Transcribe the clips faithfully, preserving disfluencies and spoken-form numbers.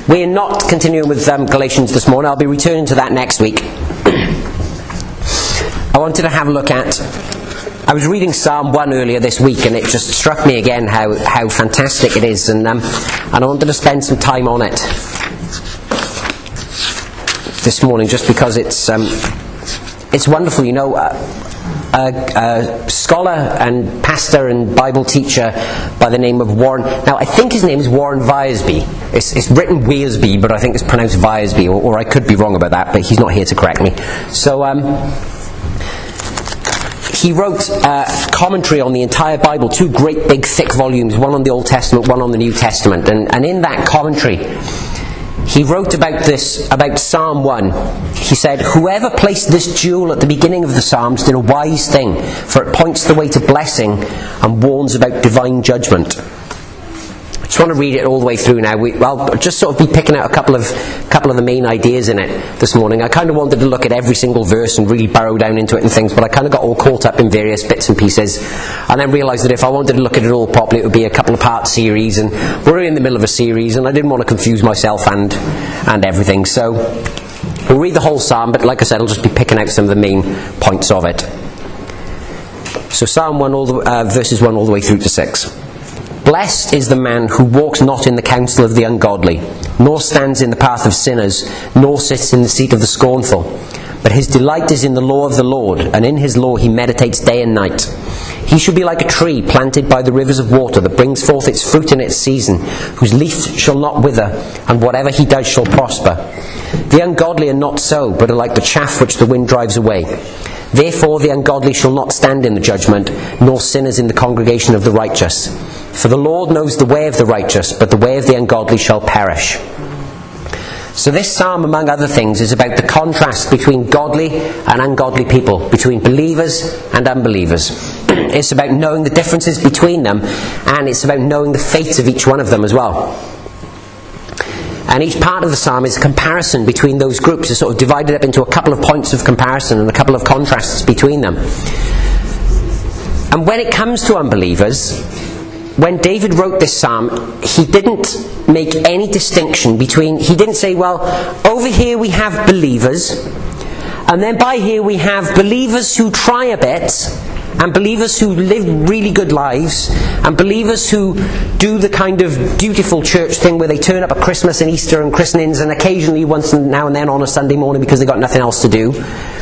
We're not continuing with um, Galatians this morning. I'll be returning to that next week. I wanted to have a look at... I was reading Psalm one earlier this week, and it just struck me again how, how fantastic it is, and, um, and I wanted to spend some time on it this morning, just because it's um, it's wonderful. You know, uh, a, a scholar and pastor and Bible teacher by the name of Warren. Now, I think his name is Warren Wiersbe. It's, it's written Wiersbe, but I think it's pronounced Wiersbe, or, or I could be wrong about that, but he's not here to correct me. So, um, he wrote a commentary on the entire Bible, two great big thick volumes, one on the Old Testament, one on the New Testament, and, and in that commentary, he wrote about this, about Psalm one. He said, "Whoever placed this jewel at the beginning of the Psalms did a wise thing, for it points the way to blessing and warns about divine judgment." I just want to read it all the way through now. We, I'll just sort of be picking out a couple of couple of the main ideas in it this morning. I kind of wanted to look at every single verse and really burrow down into it and things, but I kind of got all caught up in various bits and pieces, and then realised that if I wanted to look at it all properly, it would be a couple of part series, and we're in the middle of a series, and I didn't want to confuse myself and and everything. So we'll read the whole psalm, but like I said, I'll just be picking out some of the main points of it. So Psalm one, all the, uh, verses one all the way through to six. "Blessed is the man who walks not in the counsel of the ungodly, nor stands in the path of sinners, nor sits in the seat of the scornful. But his delight is in the law of the Lord, and in his law he meditates day and night. He shall be like a tree planted by the rivers of water, that brings forth its fruit in its season, whose leaf shall not wither, and whatever he does shall prosper. The ungodly are not so, but are like the chaff which the wind drives away. Therefore the ungodly shall not stand in the judgment, nor sinners in the congregation of the righteous. For the Lord knows the way of the righteous, but the way of the ungodly shall perish." So this psalm, among other things, is about the contrast between godly and ungodly people, between believers and unbelievers. It's about knowing the differences between them, and it's about knowing the fates of each one of them as well. And each part of the psalm is a comparison between those groups. It's sort of divided up into a couple of points of comparison and a couple of contrasts between them. And when it comes to unbelievers, when David wrote this psalm, he didn't make any distinction between... He didn't say, well, over here we have believers, and then by here we have believers who try a bit, and believers who live really good lives, and believers who do the kind of dutiful church thing where they turn up at Christmas and Easter and christenings, and occasionally once now and then on a Sunday morning because they've got nothing else to do.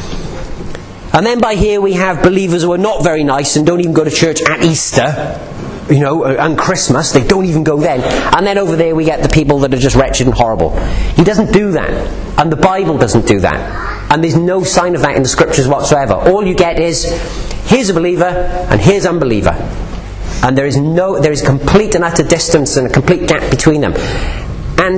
And then by here we have believers who are not very nice and don't even go to church at Easter, you know, and Christmas. They don't even go then. And then over there we get the people that are just wretched and horrible. He doesn't do that. And the Bible doesn't do that. And there's no sign of that in the scriptures whatsoever. All you get is, here's a believer and here's unbeliever. And there is no, there is complete and utter distance and a complete gap between them. And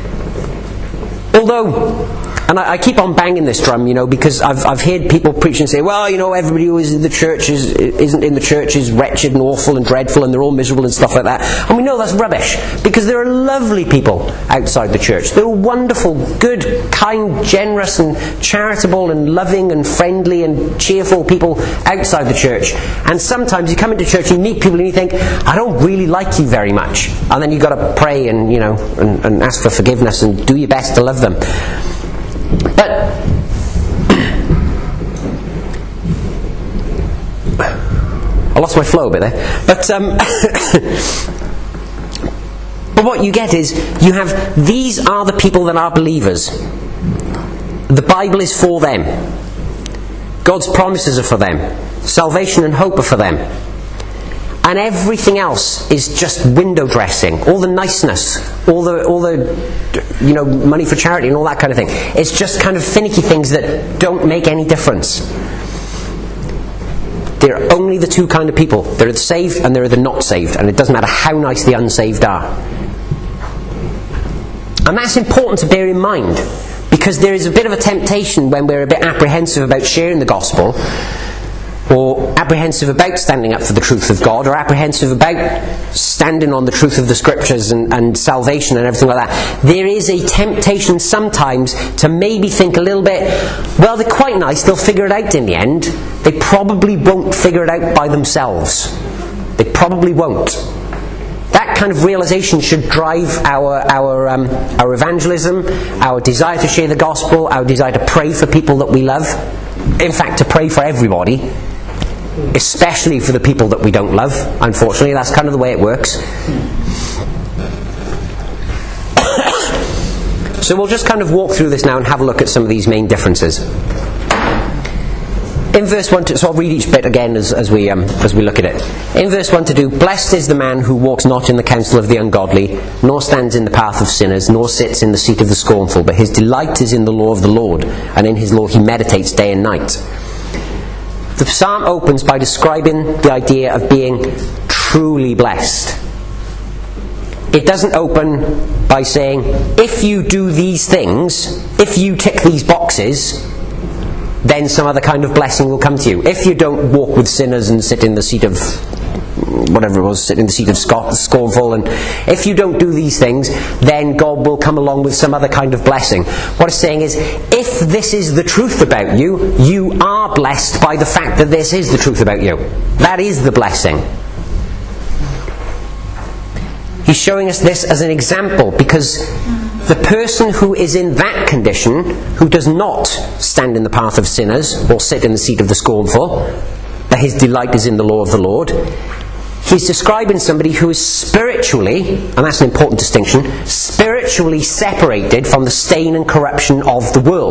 although... And I, I keep on banging this drum, you know, because I've I've heard people preach and say, well, you know, everybody who is in the church is, isn't in the church is wretched and awful and dreadful and they're all miserable and stuff like that. And we know that's rubbish, because there are lovely people outside the church. There are wonderful, good, kind, generous and charitable and loving and friendly and cheerful people outside the church. And sometimes you come into church, you meet people and you think, I don't really like you very much. And then you've got to pray and, you know, and, and ask for forgiveness and do your best to love them. But I lost my flow a bit there. But um, but what you get is you have, these are the people that are believers. The Bible is for them. God's promises are for them. Salvation and hope are for them. And everything else is just window dressing. All the niceness, all the, all the, you know, money for charity and all that kind of thing. It's just kind of finicky things that don't make any difference. There are only the two kind of people. There are the saved and there are the not saved. And it doesn't matter how nice the unsaved are. And that's important to bear in mind. Because there is a bit of a temptation when we're a bit apprehensive about sharing the gospel, or apprehensive about standing up for the truth of God, or apprehensive about standing on the truth of the scriptures and, and salvation and everything like that. There is a temptation sometimes to maybe think a little bit, well, they're quite nice, they'll figure it out in the end. They probably won't figure it out by themselves. They probably won't. That kind of realization should drive our our um, our evangelism, our desire to share the gospel, our desire to pray for people that we love. In fact, to pray for everybody, especially for the people that we don't love. Unfortunately, that's kind of the way it works. So we'll just kind of walk through this now and have a look at some of these main differences. In verse one, to, so I'll read each bit again as, as we um, as we look at it. In verse one to do, blessed is the man who walks not in the counsel of the ungodly, nor stands in the path of sinners, nor sits in the seat of the scornful, but his delight is in the law of the Lord, and in his law he meditates day and night. The psalm opens by describing the idea of being truly blessed. It doesn't open by saying, if you do these things, if you tick these boxes, then some other kind of blessing will come to you. If you don't walk with sinners and sit in the seat of, whatever it was, sit in the seat of scornful, and if you don't do these things, then God will come along with some other kind of blessing. What it's saying is, if this is the truth about you, you are blessed by the fact that this is the truth about you. That is the blessing. He's showing us this as an example, because the person who is in that condition, who does not stand in the path of sinners or sit in the seat of the scornful, that his delight is in the law of the Lord, he's describing somebody who is spiritually, and that's an important distinction, spiritually separated from the stain and corruption of the world.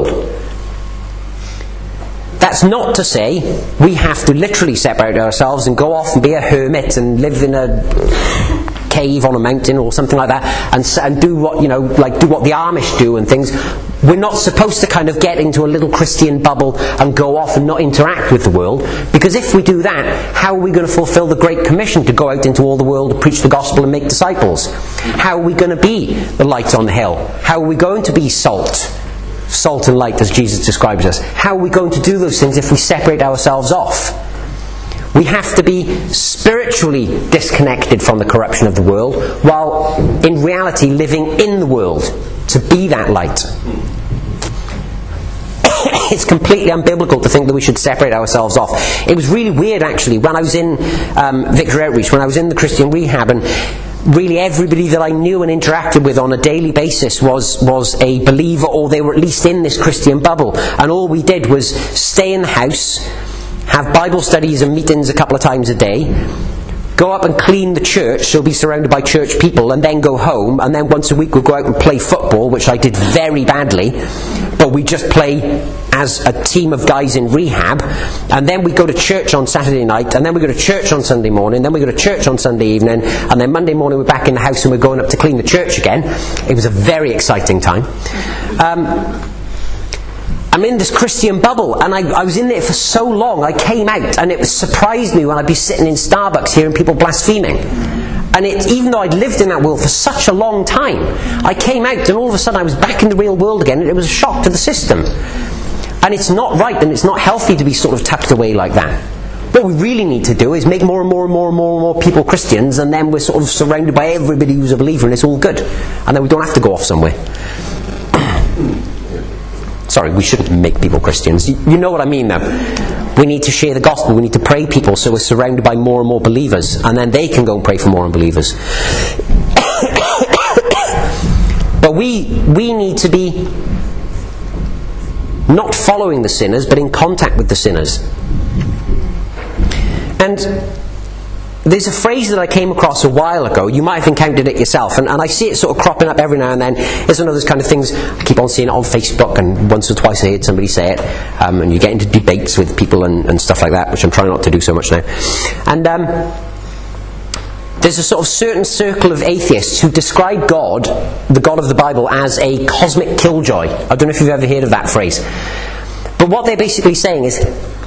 That's not to say we have to literally separate ourselves and go off and be a hermit and live in a cave on a mountain or something like that, and, and do what, you know, like do what the Amish do and things. We're not supposed to kind of get into a little Christian bubble and go off and not interact with the world, because if we do that, how are we going to fulfill the Great Commission to go out into all the world to preach the gospel and make disciples? How are we going to be the light on the hill? How are we going to be salt? Salt and light, as Jesus describes us. How are we going to do those things if we separate ourselves off? We have to be spiritually disconnected from the corruption of the world, while in reality living in the world to be that light. It's completely unbiblical to think that we should separate ourselves off. It was really weird, actually, when I was in um, Victory Outreach, when I was in the Christian rehab, and really everybody that I knew and interacted with on a daily basis was, was a believer, or they were at least in this Christian bubble. And all we did was stay in the house, have Bible studies and meetings a couple of times a day, go up and clean the church, so be surrounded by church people, and then go home, and then once a week we'd go out and play football, which I did very badly, but we just play as a team of guys in rehab, and then we go to church on Saturday night, and then we go to church on Sunday morning, then we go to church on Sunday evening, and then Monday morning we're back in the house and we're going up to clean the church again. It was a very exciting time. Um, I'm in this Christian bubble, and I, I was in there for so long. I came out, and it surprised me when I'd be sitting in Starbucks hearing people blaspheming. And it, even though I'd lived in that world for such a long time, I came out, and all of a sudden I was back in the real world again, and it was a shock to the system. And it's not right, and it's not healthy to be sort of tucked away like that. What we really need to do is make more and more and more and more and more people Christians, and then we're sort of surrounded by everybody who's a believer, and it's all good. And then we don't have to go off somewhere. Sorry, we shouldn't make people Christians. You, you know what I mean, though. We need to share the gospel. We need to pray people so we're surrounded by more and more believers, and then they can go and pray for more unbelievers. But we we need to be not following the sinners, but in contact with the sinners. And there's a phrase that I came across a while ago. You might have encountered it yourself, and, and I see it sort of cropping up every now and then. It's one of those kind of things. I keep on seeing it on Facebook, and once or twice I heard somebody say it, um, and you get into debates with people and, and stuff like that, which I'm trying not to do so much now. And um, there's a sort of certain circle of atheists who describe God, the God of the Bible, as a cosmic killjoy. I don't know if you've ever heard of that phrase. But what they're basically saying is,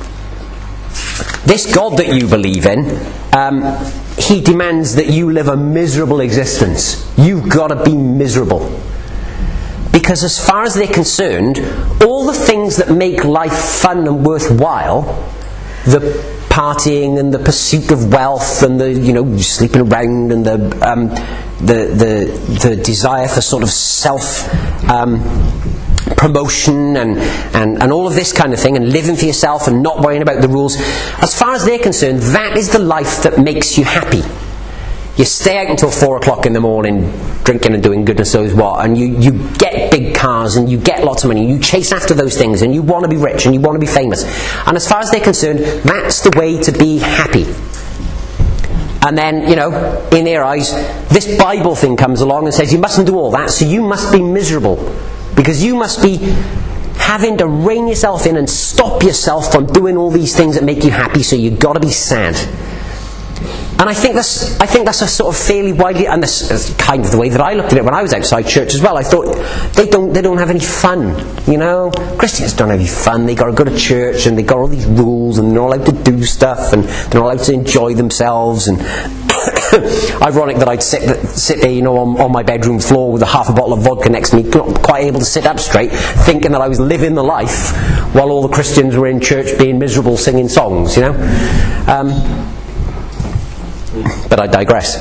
this God that you believe in, um, he demands that you live a miserable existence. You've got to be miserable. Because as far as they're concerned, all the things that make life fun and worthwhile, the partying and the pursuit of wealth and the, you know, sleeping around and the um, the, the the desire for sort of self um, promotion and, and, and all of this kind of thing, and living for yourself and not worrying about the rules, as far as they're concerned, that is the life that makes you happy. you stay out until four o'clock in the morning, drinking and doing goodness knows what, and you, you get big cars and you get lots of money, you chase after those things, and you want to be rich and you want to be famous. And as far as they're concerned, that's the way to be happy. And then, you know, in their eyes, this Bible thing comes along and says you mustn't do all that, so you must be miserable. Because you must be having to rein yourself in and stop yourself from doing all these things that make you happy, so you've got to be sad. And I think that's I think that's a sort of fairly widely, and this is kind of the way that I looked at it when I was outside church as well. I thought they don't they don't have any fun, you know. Christians don't have any fun. They got to go to church and they got all these rules and they're not allowed to do stuff and they're not allowed to enjoy themselves. And ironic that I'd sit sit there, you know, on, on my bedroom floor with a half a bottle of vodka next to me, not quite able to sit up straight, thinking that I was living the life while all the Christians were in church being miserable, singing songs, you know. Um, But I digress.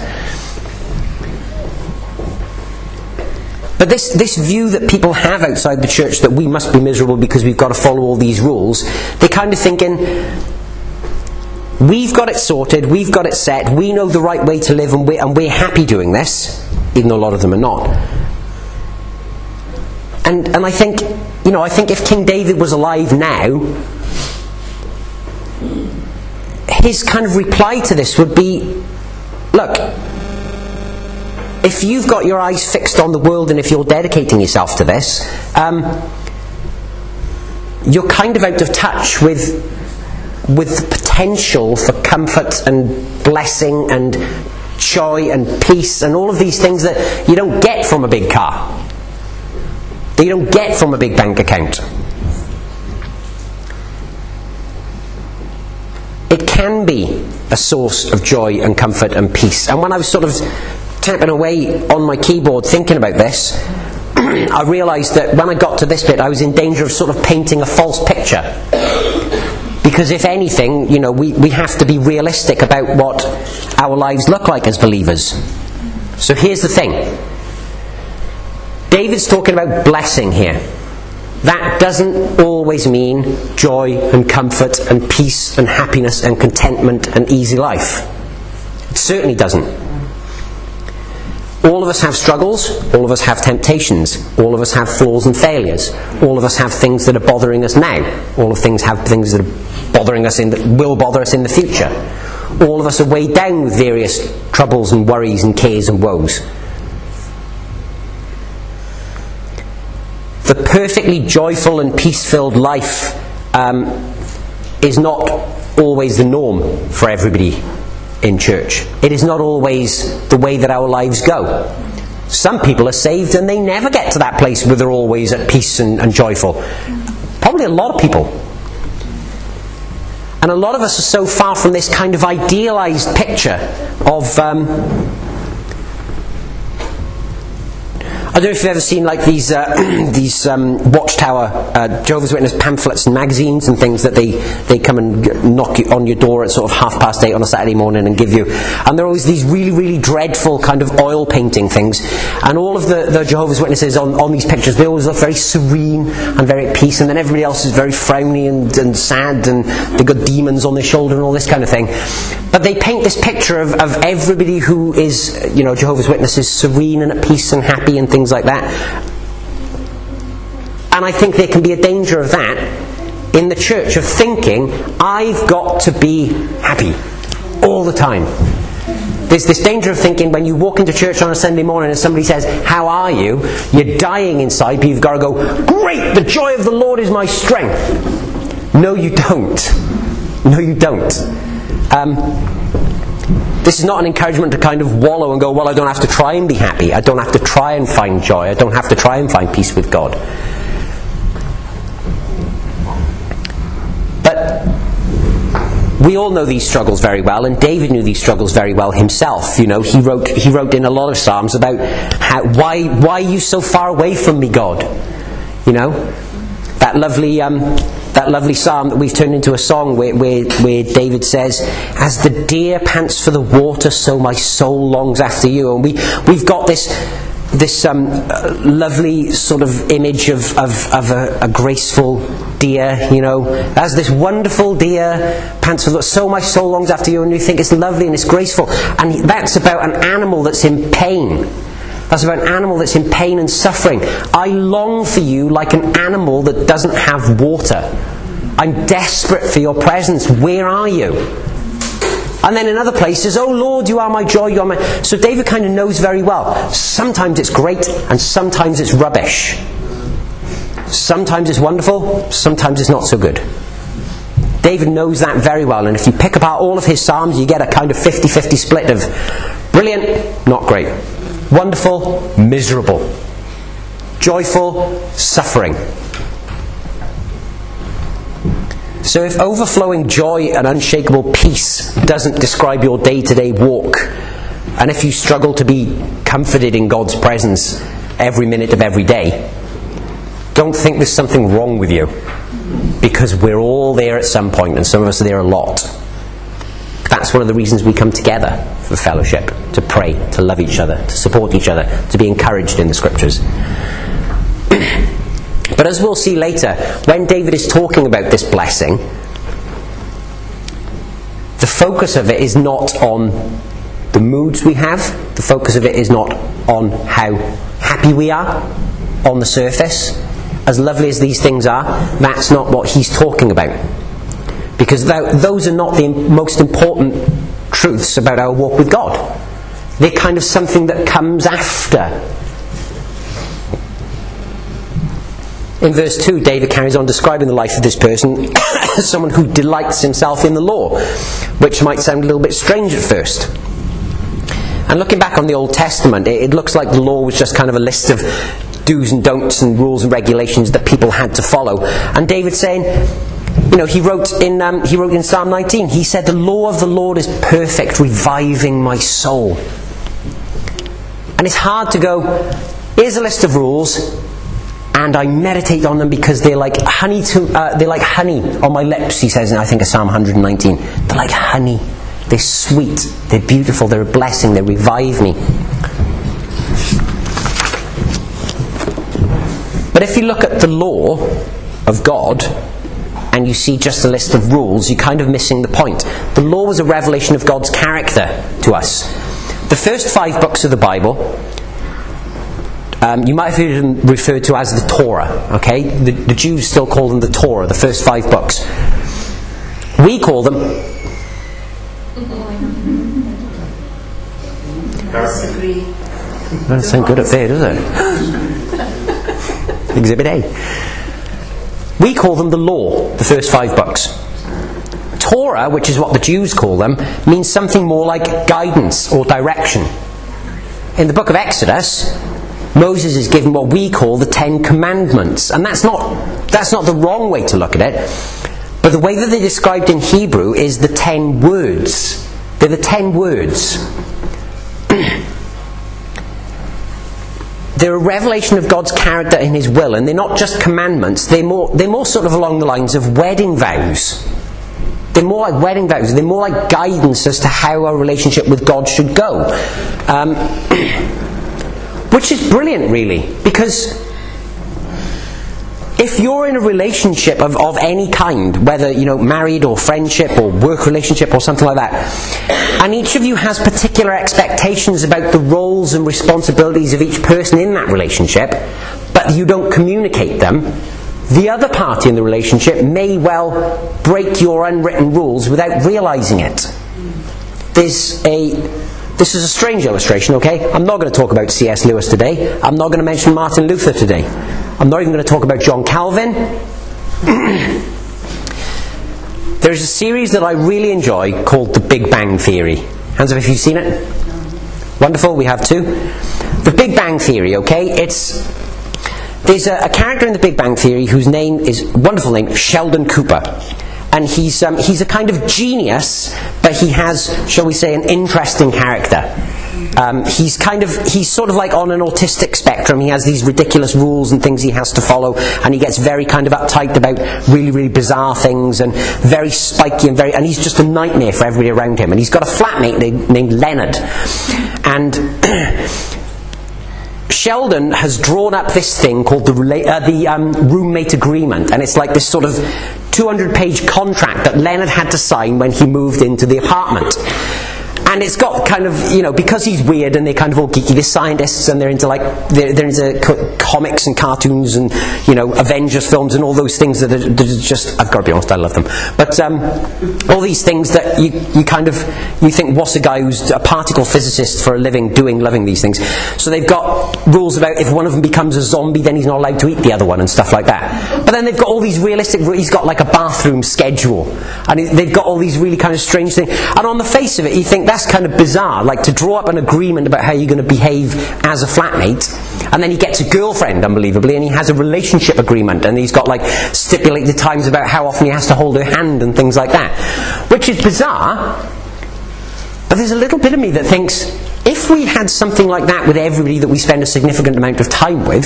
But this, this view that people have outside the church that we must be miserable because we've got to follow all these rules, they're kind of thinking, we've got it sorted, we've got it set, we know the right way to live, and we're, and we're happy doing this, even though a lot of them are not. And and I think, you know, I think if King David was alive now, his kind of reply to this would be, look, if you've got your eyes fixed on the world and if you're dedicating yourself to this, um, you're kind of out of touch with with the potential for comfort and blessing and joy and peace and all of these things that you don't get from a big car, that you don't get from a big bank account. It can be a source of joy and comfort and peace. And when I was sort of tapping away on my keyboard thinking about this, I realised that when I got to this bit, I was in danger of sort of painting a false picture. Because if anything, you know, we, we have to be realistic about what our lives look like as believers. So here's the thing. David's talking about blessing here. That doesn't always mean joy and comfort and peace and happiness and contentment and easy life. It certainly doesn't. All of us have struggles, all of us have temptations, all of us have flaws and failures, all of us have things that are bothering us now, all of things have things that are bothering us in that will bother us in the future. All of us are weighed down with various troubles and worries and cares and woes. The perfectly joyful and peace-filled life um, is not always the norm for everybody in church. It is not always the way that our lives go. Some people are saved and they never get to that place where they're always at peace and, and joyful. Probably a lot of people. And a lot of us are so far from this kind of idealised picture of... Um, I don't know if you've ever seen like these uh, these um, Watchtower uh, Jehovah's Witness pamphlets and magazines and things that they, they come and knock you on your door at sort of half past eight on a Saturday morning and give you. And there are always these really, really dreadful kind of oil painting things. And all of the, the Jehovah's Witnesses on, on these pictures, they always look very serene and very at peace. And then everybody else is very frowny and, and sad, and they've got demons on their shoulder and all this kind of thing. But they paint this picture of, of everybody who is, you know, Jehovah's Witnesses, serene and at peace and happy and things like that. And I think there can be a danger of that in the church, of thinking, I've got to be happy all the time. There's this danger of thinking when you walk into church on a Sunday morning and somebody says, how are you? You're dying inside, but you've got to go, great, the joy of the Lord is my strength. No, you don't. No, you don't. Um, This is not an encouragement to kind of wallow and go, well, I don't have to try and be happy. I don't have to try and find joy. I don't have to try and find peace with God. But we all know these struggles very well, and David knew these struggles very well himself. You know, he wrote he wrote in a lot of Psalms about how, why why are you so far away from me, God? You know, that lovely um, that lovely psalm that we've turned into a song where, where where David says, "As the deer pants for the water, so my soul longs after you." And we we've got this this um, uh, lovely sort of image of, of, of a, a graceful deer, you know, as this wonderful deer pants for the so my soul longs after you, and you think it's lovely and it's graceful, and that's about an animal that's in pain. That's about an animal that's in pain and suffering. I long for you like an animal that doesn't have water. I'm desperate for your presence. Where are you? And then in other places, oh Lord, you are my joy, you are my... So David kind of knows very well. Sometimes it's great, and sometimes it's rubbish. Sometimes it's wonderful, sometimes it's not so good. David knows that very well, and if you pick apart all of his psalms, you get a kind of fifty-fifty split of brilliant, not great. Wonderful, miserable. Joyful, suffering. So if overflowing joy and unshakable peace doesn't describe your day-to-day walk, and if you struggle to be comforted in God's presence every minute of every day, don't think there's something wrong with you, because we're all there at some point, and some of us are there a lot. That's one of the reasons we come together for fellowship, to pray, to love each other, to support each other, to be encouraged in the Scriptures. But as we'll see later, when David is talking about this blessing, the focus of it is not on the moods we have. The focus of it is not on how happy we are on the surface. As lovely as these things are, that's not what he's talking about. Because th- those are not the most important truths about our walk with God. They're kind of something that comes after. In verse two, David carries on describing the life of this person as someone who delights himself in the law, which might sound a little bit strange at first. And looking back on the Old Testament, it, it looks like the law was just kind of a list of do's and don'ts and rules and regulations that people had to follow. And David's saying, you know, he wrote in um, he wrote in Psalm nineteen, he said, "The law of the Lord is perfect, reviving my soul." And it's hard to go, here's a list of rules, and I meditate on them because they're like honey to uh, they're like honey on my lips, he says in I think of Psalm one nineteen. They're like honey. They're sweet, they're beautiful, they're a blessing, they revive me. But if you look at the law of God and you see just a list of rules, you're kind of missing the point. The law was a revelation of God's character to us. The first five books of the Bible, um, you might have heard them referred to as the Torah. Okay, the, the Jews still call them the Torah, the first five books. We call them... Disagree. Doesn't sound good up there, does it? Exhibit A. We call them the law, the first five books. Torah, which is what the Jews call them, means something more like guidance or direction. In the book of Exodus, Moses is given what we call the Ten Commandments. And that's not, that's not the wrong way to look at it. But the way that they're described in Hebrew is the ten words. They're the ten words. They're a revelation of God's character and His will, and they're not just commandments. They're more, they're more sort of along the lines of wedding vows. They're more like wedding vows. They're more like guidance as to how our relationship with God should go. Um, which is brilliant, really, because if you're in a relationship of, of any kind, whether, you know, married or friendship or work relationship or something like that, and each of you has particular expectations about the roles and responsibilities of each person in that relationship, but you don't communicate them, the other party in the relationship may well break your unwritten rules without realising it. There's a... This is a strange illustration, okay? I'm not going to talk about C S Lewis today. I'm not going to mention Martin Luther today. I'm not even going to talk about John Calvin. There's a series that I really enjoy called The Big Bang Theory. Hands up if you've seen it. Wonderful, we have two. The Big Bang Theory, okay? It's... There's a, a character in The Big Bang Theory whose name is, wonderful name, Sheldon Cooper. And he's um, he's a kind of genius, but he has, shall we say, an interesting character. Um, he's kind of he's sort of like on an autistic spectrum. He has these ridiculous rules and things he has to follow, and he gets very kind of uptight about really really bizarre things and very spiky and very and he's just a nightmare for everybody around him. And he's got a flatmate named, named Leonard, and Sheldon has drawn up this thing called the, rela- uh, the um, roommate agreement, and it's like this sort of two hundred page contract that Leonard had to sign when he moved into the apartment. And it's got kind of, you know, because he's weird and they're kind of all geeky, they're scientists and they're into like, they're, they're into co- comics and cartoons and, you know, Avengers films and all those things that are, that are just, I've got to be honest, I love them. But um, all these things that you, you kind of, you think, what's a guy who's a particle physicist for a living doing, loving these things? So they've got rules about if one of them becomes a zombie, then he's not allowed to eat the other one and stuff like that. But then they've got all these realistic, he's got like a bathroom schedule. And they've got all these really kind of strange things. And on the face of it, you think that's kind of bizarre, like to draw up an agreement about how you're going to behave as a flatmate, and then he gets a girlfriend, unbelievably, and he has a relationship agreement, and he's got like stipulated times about how often he has to hold her hand and things like that, which is bizarre. But there's a little bit of me that thinks, if we had something like that with everybody that we spend a significant amount of time with,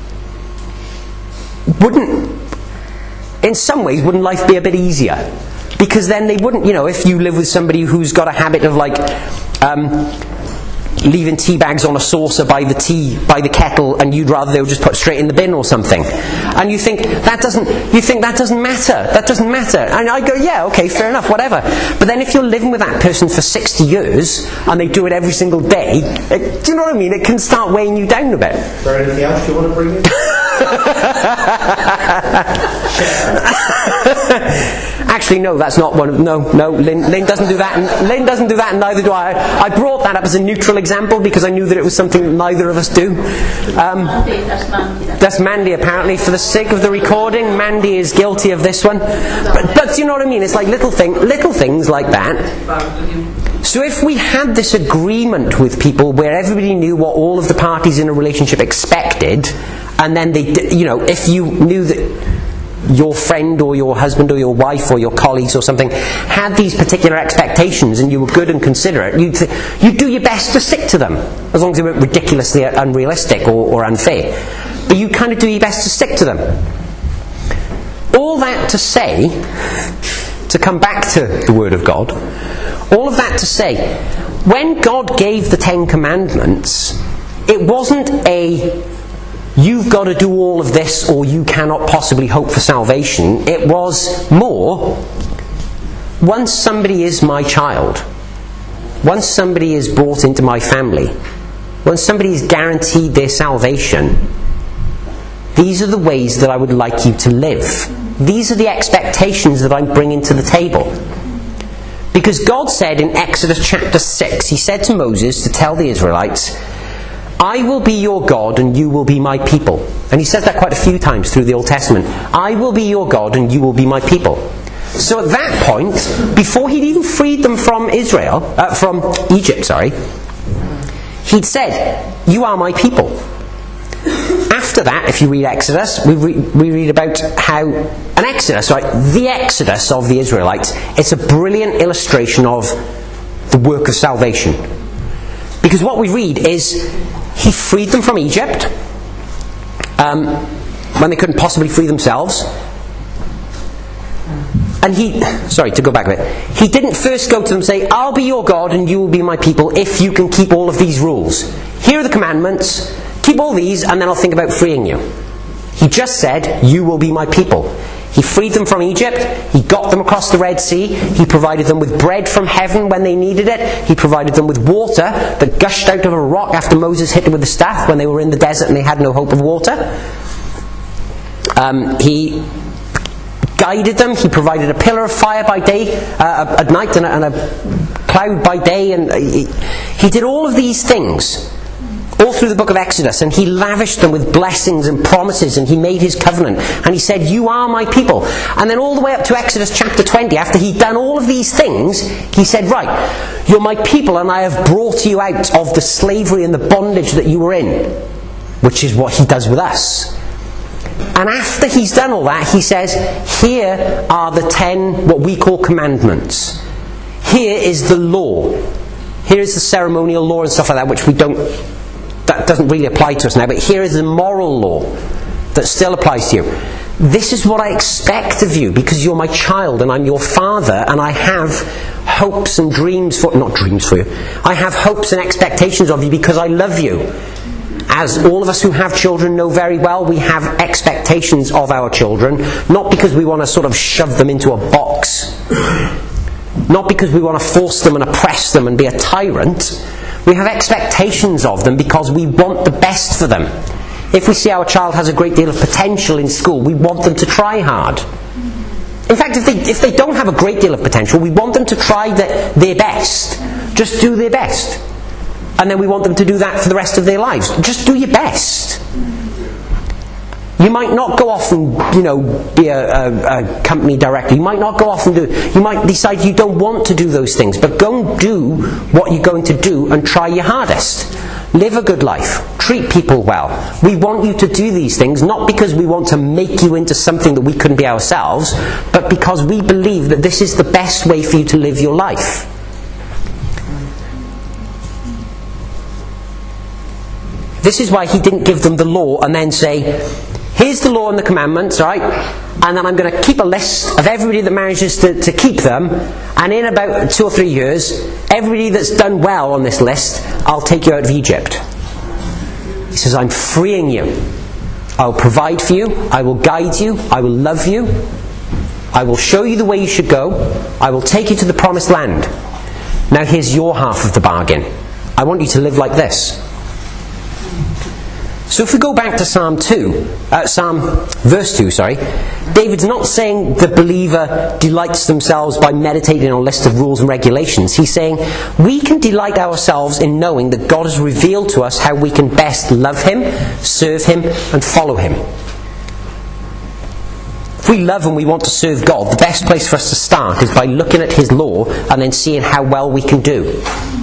wouldn't, in some ways, wouldn't life be a bit easier? Because then they wouldn't, you know, if you live with somebody who's got a habit of like um, leaving tea bags on a saucer by the tea, by the kettle, and you'd rather they were just put straight in the bin or something. And you think that doesn't, you think that doesn't matter. That doesn't matter. And I go, yeah, okay, fair enough, whatever. But then if you're living with that person for sixty years and they do it every single day, it, do you know what I mean? It can start weighing you down a bit. Is there anything else you want to bring in? Actually, no, that's not one of... No, no, Lynn, Lynn doesn't do that, and Lynn doesn't do that, and neither do I. I brought that up as a neutral example because I knew that it was something that neither of us do. Um, that's Mandy. That's Mandy, apparently. For the sake of the recording, Mandy is guilty of this one. But, but you know what I mean? It's like little, thing, little things like that. So if we had this agreement with people where everybody knew what all of the parties in a relationship expected, and then they, you know, if you knew that your friend or your husband or your wife or your colleagues or something had these particular expectations and you were good and considerate, you'd, th- you'd do your best to stick to them, as long as they weren't ridiculously unrealistic or, or unfair. But you kind of do your best to stick to them. All that to say, to come back to the Word of God, all of that to say, when God gave the Ten Commandments, it wasn't a you've got to do all of this or you cannot possibly hope for salvation. It was more, once somebody is my child, once somebody is brought into my family, once somebody is guaranteed their salvation, these are the ways that I would like you to live. These are the expectations that I'm bringing to the table. Because God said in Exodus chapter six, He said to Moses to tell the Israelites, I will be your God and you will be my people. And He says that quite a few times through the Old Testament. I will be your God and you will be my people. So at that point, before He'd even freed them from Israel, uh, from Egypt, sorry, He'd said, you are my people. After that, if you read Exodus, we, re- we read about how an Exodus, right, the Exodus of the Israelites, it's a brilliant illustration of the work of salvation. Because what we read is, He freed them from Egypt, um, when they couldn't possibly free themselves. And He, sorry, to go back a bit, He didn't first go to them and say, I'll be your God and you will be my people if you can keep all of these rules. Here are the commandments, keep all these and then I'll think about freeing you. He just said, you will be my people. He freed them from Egypt, He got them across the Red Sea, He provided them with bread from heaven when they needed it, He provided them with water that gushed out of a rock after Moses hit them with the staff when they were in the desert and they had no hope of water. Um, he guided them, He provided a pillar of fire by day, uh, at night, and a, and a cloud by day, and he, he did all of these things all through the book of Exodus, and He lavished them with blessings and promises, and He made His covenant, and He said, you are my people. And then all the way up to Exodus chapter twenty, after He'd done all of these things, He said, right, you're my people and I have brought you out of the slavery and the bondage that you were in, which is what He does with us. And after He's done all that, He says, here are the ten, what we call commandments. Here is the law. Here is the ceremonial law and stuff like that, which we don't, that doesn't really apply to us now, but here is the moral law that still applies to you. This is what I expect of you because you're my child and I'm your father and I have hopes and dreams for, not dreams for you, I have hopes and expectations of you because I love you. as all of us who have children know very well, we have expectations of our children, not because we want to sort of shove them into a box, not because we want to force them and oppress them and be a tyrant. We have expectations of them because we want the best for them. If we see our child has a great deal of potential in school, we want them to try hard. In fact, if they, if they don't have a great deal of potential, we want them to try the, their best. Just do their best. And then we want them to do that for the rest of their lives. Just do your best. You might not go off and, you know, be a, a, a company director. You might not go off and do... You might decide you don't want to do those things. But go and do what you're going to do and try your hardest. Live a good life. Treat people well. We want you to do these things, not because we want to make you into something that we couldn't be ourselves, but because we believe that this is the best way for you to live your life. This is why he didn't give them the law and then say, here's the law and the commandments, right? And then I'm going to keep a list of everybody that manages to, to keep them, and in about two or three years, everybody that's done well on this list, I'll take you out of Egypt. He says, I'm freeing you. I will provide for you. I will guide you. I will love you. I will show you the way you should go. I will take you to the promised land. Now here's your half of the bargain. I want you to live like this. So if we go back to Psalm two, uh, Psalm verse two, sorry, David's not saying the believer delights themselves by meditating on a list of rules and regulations. He's saying we can delight ourselves in knowing that God has revealed to us how we can best love Him, serve Him, and follow Him. If we love and we want to serve God, the best place for us to start is by looking at His law and then seeing how well we can do.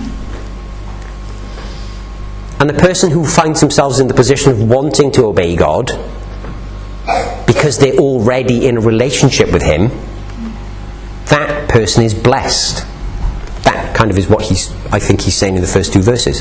And the person who finds themselves in the position of wanting to obey God because they're already in a relationship with Him, that person is blessed. That kind of is what he's, I think he's saying in the first two verses.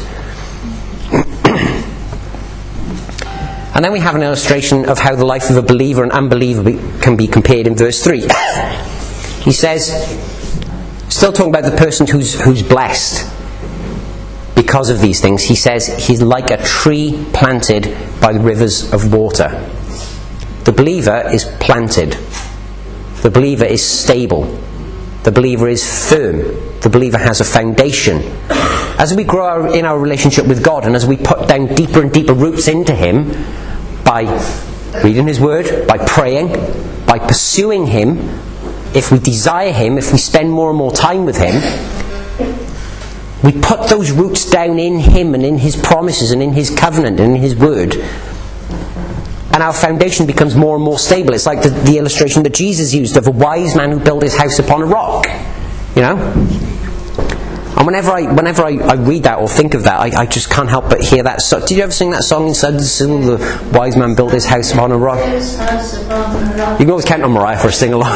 And then we have an illustration of how the life of a believer and unbeliever be, can be compared in verse three. He says, still talking about the person who's, who's blessed because of these things, he says he's like a tree planted by rivers of water. The believer is planted. The believer is stable. The believer is firm. The believer has a foundation. As we grow our, in our relationship with God, and as we put down deeper and deeper roots into Him, by reading His Word, by praying, by pursuing Him, if we desire Him, if we spend more and more time with Him, we put those roots down in Him and in His promises and in His covenant and in His Word. And our foundation becomes more and more stable. It's like the, the illustration that Jesus used of a wise man who built his house upon a rock. You know? And whenever I whenever I, I read that or think of that, I, I just can't help but hear that. So, did you ever sing that song in Sunday School, the wise man built his house upon a rock? His house upon a rock. You can always count on Mariah for a sing-along.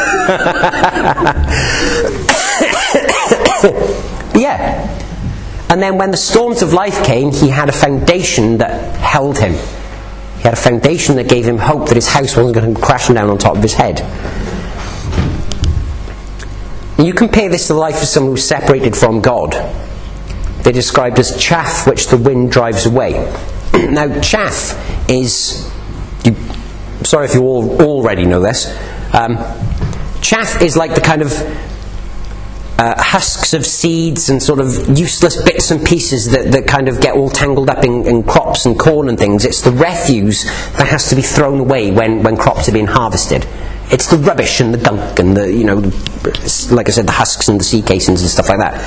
Yeah. And then when the storms of life came, he had a foundation that held him. He had a foundation that gave him hope that his house wasn't going to come crashing down on top of his head. And you compare this to the life of someone who's separated from God. They're described as chaff which the wind drives away. Now, chaff is... You, sorry if you all already know this. Um, chaff is like the kind of... Uh, husks of seeds and sort of useless bits and pieces that, that kind of get all tangled up in, in crops and corn and things. It's the refuse that has to be thrown away when, when crops are being harvested. It's the rubbish and the gunk and the, you know, like I said, the husks and the seed casings and stuff like that.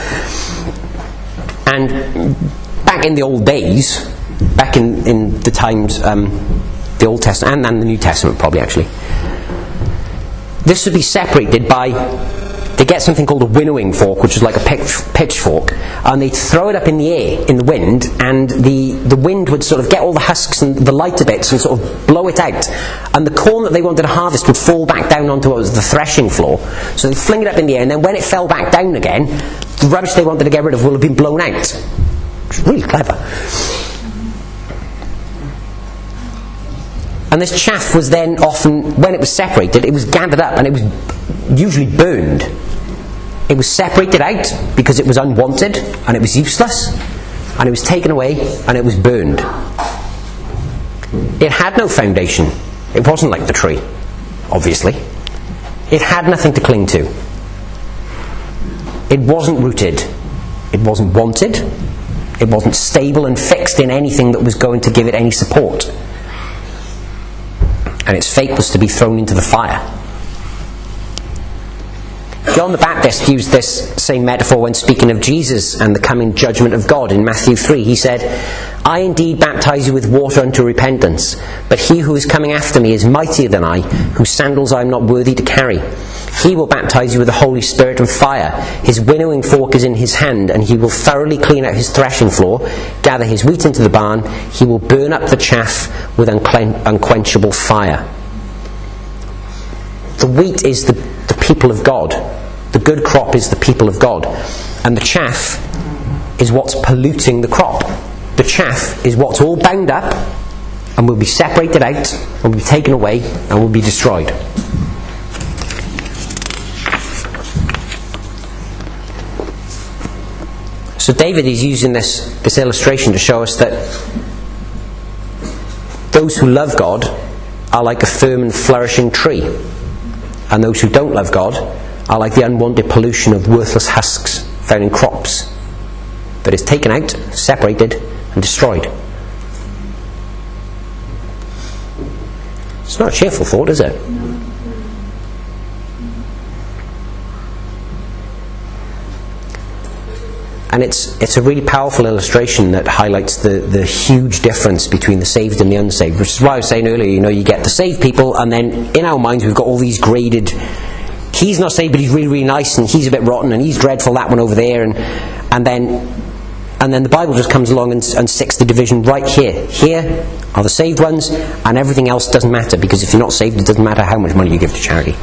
And back in the old days, back in, in the times, um, the Old Testament and, and the New Testament probably actually, this would be separated by... They get something called a winnowing fork, which is like a pitch, pitchfork, and they'd throw it up in the air, in the wind, and the, the wind would sort of get all the husks and the lighter bits and sort of blow it out. And the corn that they wanted to harvest would fall back down onto what was the threshing floor. So they'd fling it up in the air, and then when it fell back down again, the rubbish they wanted to get rid of will have been blown out. It's really clever. And this chaff was then often, when it was separated, it was gathered up and it was usually burned. It was separated out because it was unwanted and it was useless, and it was taken away and it was burned. It had no foundation. It wasn't like the tree, obviously. It had nothing to cling to. It wasn't rooted. It wasn't wanted. It wasn't stable and fixed in anything that was going to give it any support. And its fate was to be thrown into the fire. John the Baptist used this same metaphor when speaking of Jesus and the coming judgment of God in Matthew three. He said, I indeed baptize you with water unto repentance, but he who is coming after me is mightier than I, whose sandals I am not worthy to carry. He will baptize you with the Holy Spirit and fire. His winnowing fork is in his hand, and he will thoroughly clean out his threshing floor, gather his wheat into the barn. He will burn up the chaff with unquen- unquenchable fire. The wheat is the, the people of God. The good crop is the people of God. And the chaff is what's polluting the crop. The chaff is what's all bound up and will be separated out and will be taken away and will be destroyed. So David is using this, this illustration to show us that those who love God are like a firm and flourishing tree, and those who don't love God are like the unwanted pollution of worthless husks found in crops that is taken out, separated and destroyed. It's not a cheerful thought, is it? And it's it's a really powerful illustration that highlights the, the huge difference between the saved and the unsaved, which is why I was saying earlier, you know, you get the saved people, and then in our minds we've got all these graded, he's not saved but he's really, really nice, and he's a bit rotten, and he's dreadful, that one over there, and and then and then the Bible just comes along and, and sticks the division right here. Here are the saved ones, and everything else doesn't matter, because if you're not saved, it doesn't matter how much money you give to charity.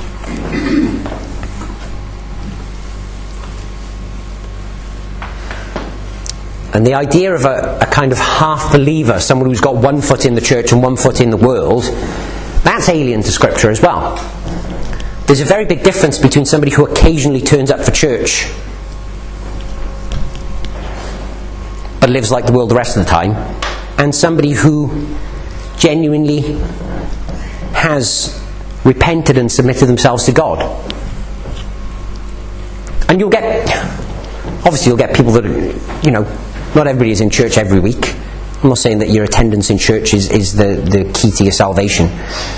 And the idea of a, a kind of half-believer, someone who's got one foot in the church and one foot in the world, that's alien to Scripture as well. There's a very big difference between somebody who occasionally turns up for church but lives like the world the rest of the time, and somebody who genuinely has repented and submitted themselves to God. And you'll get, obviously you'll get people that, you know, not everybody is in church every week. I'm not saying that your attendance in church is, is the, the key to your salvation.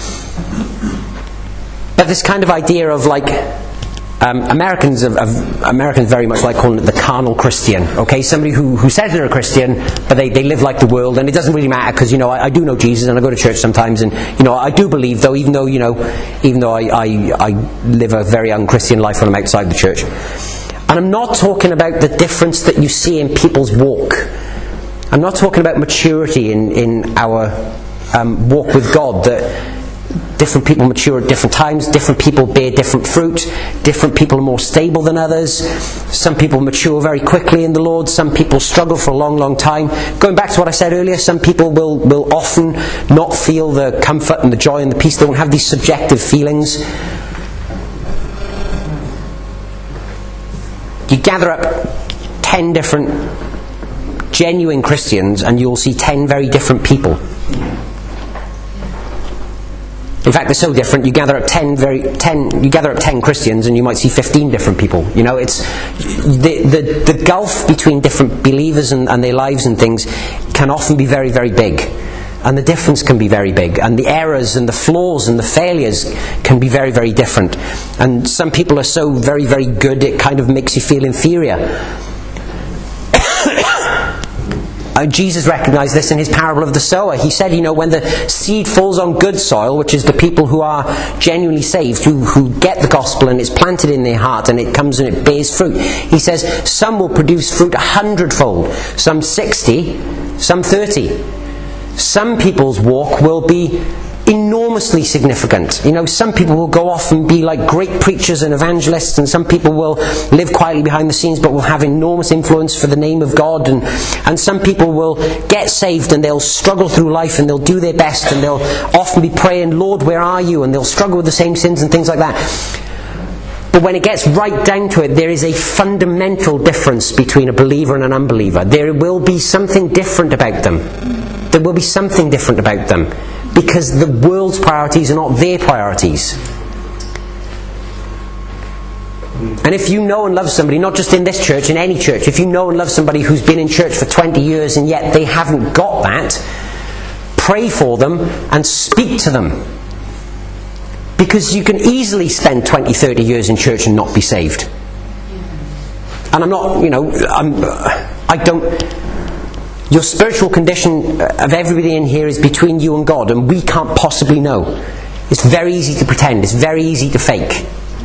But this kind of idea of like, um, Americans have, have, Americans very much like calling it the carnal Christian. Okay, somebody who, who says they're a Christian, but they, they live like the world, and it doesn't really matter because, you know, I, I do know Jesus and I go to church sometimes, and, you know, I do believe though, even though, you know, even though I, I, I live a very unchristian life when I'm outside the church. And I'm not talking about the difference that you see in people's walk. I'm not talking about maturity in, in our um, walk with God, that different people mature at different times, different people bear different fruit, different people are more stable than others. Some people mature very quickly in the Lord, some people struggle for a long, long time. Going back to what I said earlier, some people will, will often not feel the comfort and the joy and the peace. They won't have these subjective feelings. You gather up ten different genuine Christians and you'll see ten very different people. In fact, they're so different. You gather up ten very ten. You gather up ten Christians and you might see fifteen different people. You know, it's the the, the gulf between different believers and, and their lives and things can often be very, very big. And the difference can be very big, and the errors and the flaws and the failures can be very, very different. And some people are so very, very good it kind of makes you feel inferior. uh, Jesus recognized this in his parable of the sower. He said, you know, when the seed falls on good soil, which is the people who are genuinely saved, who, who get the gospel and it's planted in their heart and it comes and it bears fruit, he says some will produce fruit a hundredfold, some sixty, some thirty. Some people's walk will be enormously significant. You know, some people will go off and be like great preachers and evangelists, and some people will live quietly behind the scenes but will have enormous influence for the name of God, and, and some people will get saved and they'll struggle through life and they'll do their best and they'll often be praying, Lord, where are you? And they'll struggle with the same sins and things like that. But when it gets right down to it, there is a fundamental difference between a believer and an unbeliever. There will be something different about them. There will be something different about them, because the world's priorities are not their priorities. And if you know and love somebody, not just in this church, in any church, if you know and love somebody who's been in church for twenty years and yet they haven't got that, pray for them and speak to them. Because you can easily spend twenty, thirty years in church and not be saved. And I'm not, you know, I'm, I don't... Your spiritual condition of everybody in here is between you and God, and we can't possibly know. It's very easy to pretend. It's very easy to fake.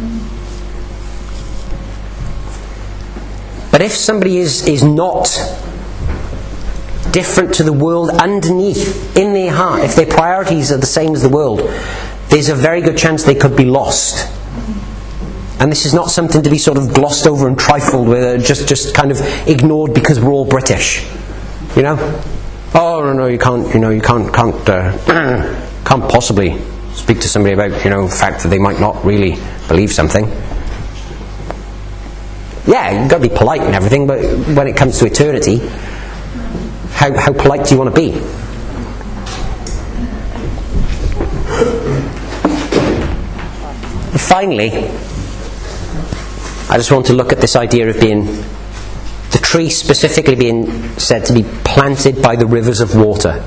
But if somebody is, is not different to the world underneath, in their heart, if their priorities are the same as the world, there's a very good chance they could be lost. And this is not something to be sort of glossed over and trifled with, or just, just kind of ignored because we're all British. You know? Oh, no, no, you can't, you know, you can't, can't, uh, can't possibly speak to somebody about, you know, the fact that they might not really believe something. Yeah, you've got to be polite and everything, but when it comes to eternity, how, how polite do you want to be? And finally, I just want to look at this idea of being, the tree specifically being said to be planted by the rivers of water.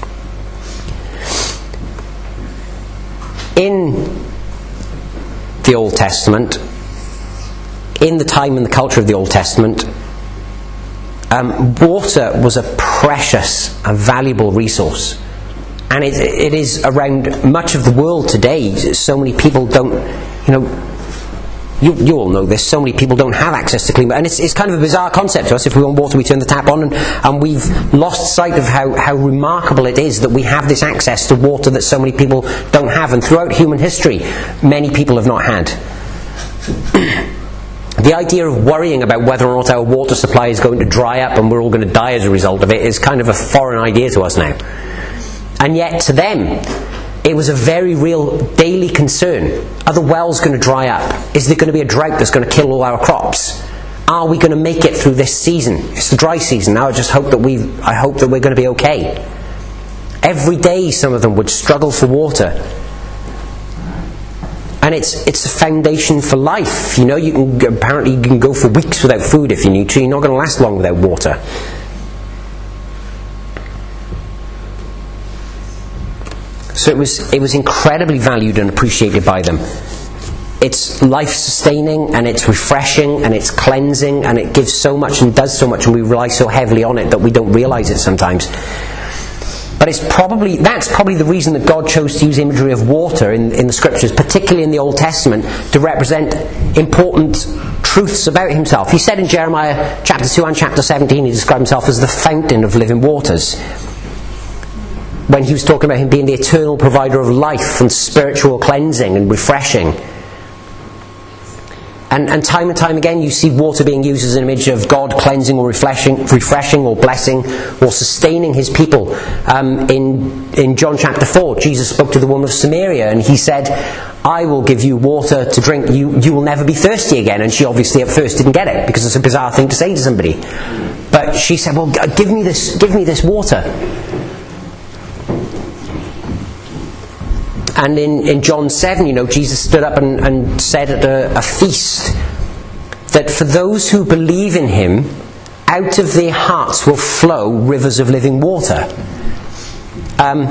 In the Old Testament, in the time and the culture of the Old Testament, um, water was a precious and valuable resource. And it, it is around much of the world today. So many people don't, you know, you, you all know this, so many people don't have access to clean water. And it's, it's kind of a bizarre concept to us. If we want water, we turn the tap on, and, and we've lost sight of how, how remarkable it is that we have this access to water that so many people don't have. And throughout human history, many people have not had. The idea of worrying about whether or not our water supply is going to dry up and we're all going to die as a result of it is kind of a foreign idea to us now. And yet to them, it was a very real daily concern. Are the wells going to dry up? Is there going to be a drought that's going to kill all our crops? Are we going to make it through this season? It's the dry season now. I just hope that we I hope that we're going to be okay. Every day some of them would struggle for water. And it's it's a foundation for life. You know, you can apparently you can go for weeks without food if you need to. You're not going to last long without water. So it was it was incredibly valued and appreciated by them. It's life-sustaining, and it's refreshing, and it's cleansing, and it gives so much and does so much, and we rely so heavily on it that we don't realise it sometimes. But it's probably that's probably the reason that God chose to use imagery of water in, in the Scriptures, particularly in the Old Testament, to represent important truths about himself. He said in Jeremiah chapter two and chapter seventeen, he described himself as the fountain of living waters, when he was talking about him being the eternal provider of life and spiritual cleansing and refreshing. And, and time and time again you see water being used as an image of God cleansing or refreshing, refreshing or blessing or sustaining his people. Um, in, in John chapter four, Jesus spoke to the woman of Samaria and he said, I will give you water to drink, you, you will never be thirsty again. And she obviously at first didn't get it, because it's a bizarre thing to say to somebody. But she said, well, give me this, give me this water. And in, in John seven, you know, Jesus stood up and, and said at a, a feast that for those who believe in him, out of their hearts will flow rivers of living water. Um,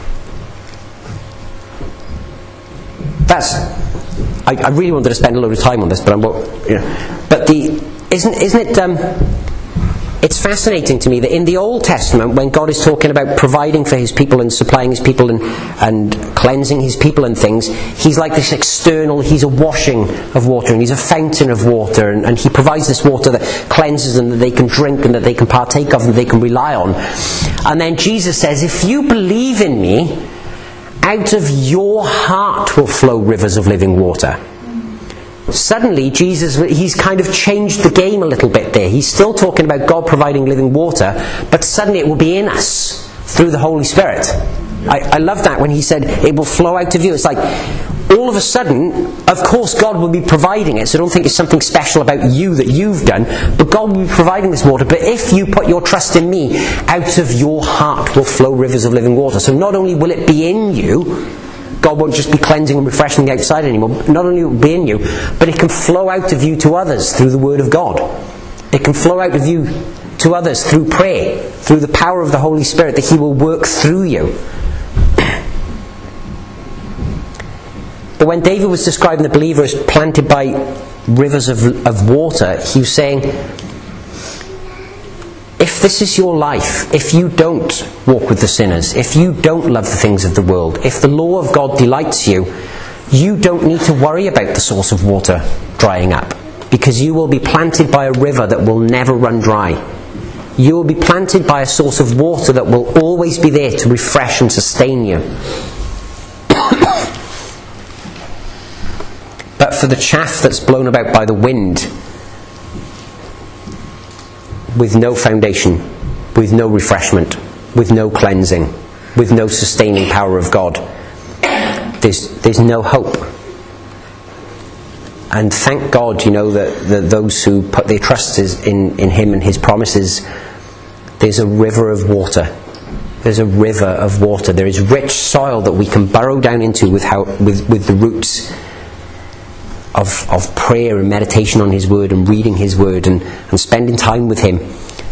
that's. I, I really wanted to spend a lot of time on this, but I'm. You know, but the isn't isn't it? Um, It's fascinating to me that in the Old Testament, when God is talking about providing for his people and supplying his people and, and cleansing his people and things, he's like this external, he's a washing of water and he's a fountain of water, and, and he provides this water that cleanses them, that they can drink and that they can partake of and they can rely on. And then Jesus says, if you believe in me, out of your heart will flow rivers of living water. Suddenly Jesus, he's kind of changed the game a little bit there. He's still talking about God providing living water, but suddenly it will be in us through the Holy Spirit. I, I love that when he said it will flow out of you. It's like all of a sudden, of course God will be providing it, so don't think it's something special about you that you've done, but God will be providing this water. But if you put your trust in me, out of your heart will flow rivers of living water. So not only will it be in you, God won't just be cleansing and refreshing the outside anymore, not only will it be in you, but it can flow out of you to others through the Word of God. It can flow out of you to others through prayer, through the power of the Holy Spirit, that He will work through you. But when David was describing the believer as planted by rivers of, of water, he was saying, if this is your life, if you don't walk with the sinners, if you don't love the things of the world, if the law of God delights you, you don't need to worry about the source of water drying up, because you will be planted by a river that will never run dry. You will be planted by a source of water that will always be there to refresh and sustain you. But for the chaff that's blown about by the wind, with no foundation, with no refreshment, with no cleansing, with no sustaining power of God, there's, there's no hope. And thank God, you know, that, that those who put their trust in, in Him and His promises, there's a river of water. There's a river of water. There is rich soil that we can burrow down into with, how, with, with the roots Of, of prayer and meditation on His Word and reading His Word and, and spending time with Him.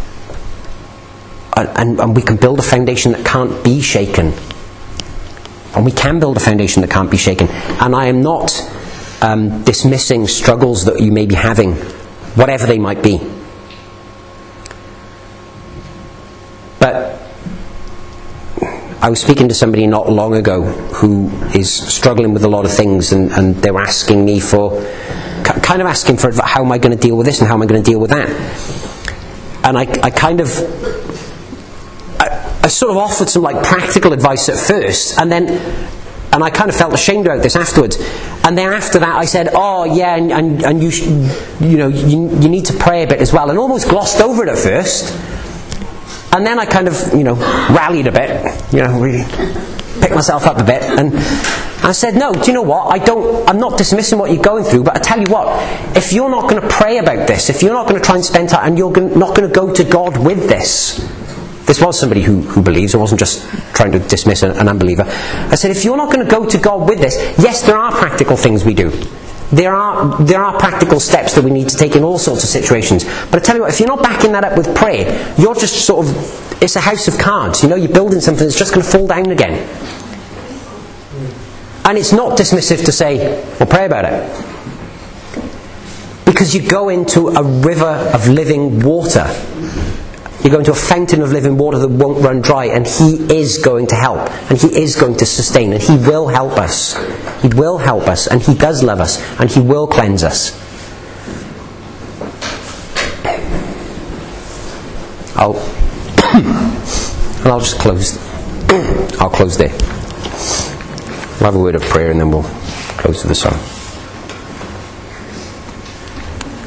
And, and, and we can build a foundation that can't be shaken. And we can build a foundation that can't be shaken. And I am not um, dismissing struggles that you may be having, whatever they might be. But I was speaking to somebody not long ago who is struggling with a lot of things, and, and they were asking me for, kind of asking for, how am I going to deal with this and how am I going to deal with that? And I, I kind of, I, I sort of offered some like practical advice at first, and then, and I kind of felt ashamed about this afterwards. And then after that I said, oh yeah, and, and, and you, sh- you know, you, you need to pray a bit as well, and almost glossed over it at first. And then I kind of, you know, rallied a bit, you know, really picked myself up a bit, and I said, no, do you know what, I don't, I'm not dismissing what you're going through, but I tell you what, if you're not going to pray about this, if you're not going to try and spend time, and you're not going to go to God with this, this was somebody who, who believes, I wasn't just trying to dismiss an, an unbeliever, I said, if you're not going to go to God with this, yes, there are practical things we do. There are there are practical steps that we need to take in all sorts of situations. But I tell you what, if you're not backing that up with prayer, you're just sort of, it's a house of cards. You know, you're building something that's just going to fall down again. And it's not dismissive to say, well, pray about it. Because you go into a river of living water. You go into a fountain of living water that won't run dry, and He is going to help, and He is going to sustain, and He will help us. He will help us, and He does love us, and He will cleanse us. I'll and I'll just close. I'll close there. We'll have a word of prayer, and then we'll close to the song.